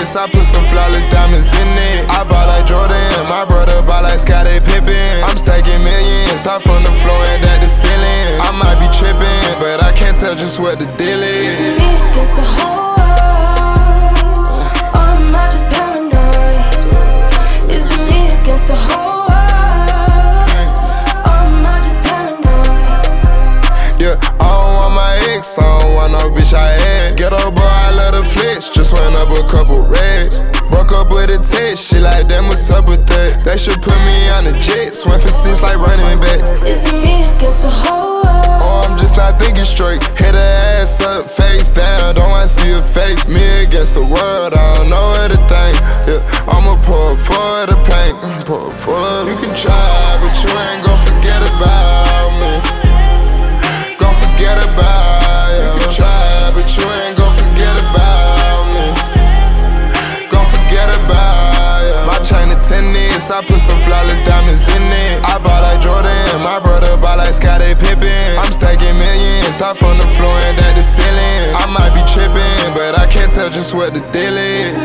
tennis, I put some flawless diamonds in it. I bought like Jordan, my brother bought like Scottie Pippen. I'm stacking millions, start from the floor and at the ceiling. I might be tripping, but I can't tell just what the deal is. Me against the whole world, or am I just paranoid? Is it me against the whole world, or am I just paranoid? Yeah, I don't want my ex, I don't want no bitch I had. Ghetto boy, I love the flex, just went up a couple racks. Broke up with a text, she like, damn, what's up with that? They should put me on the jet, swing for six like running back. Is it me against the whole world? Oh, I'm just not thinking straight. Hit her ass up, face down, don't wanna see her face. Me against the world, I don't know what to think. Yeah, I'ma pour for the paint, pour for. You can try, but you ain't gon' forget about me. Gon' forget about you. You can try, but you ain't gon' forget about me. Gon' forget about you. My chain of tennis, I put some flawless diamonds in it. I bought like Jordan, my brother bought like Scottie Pippen. I'm stacking millions, start from the floor and at the ceiling. I might be tripping, but I can't tell just what the deal is.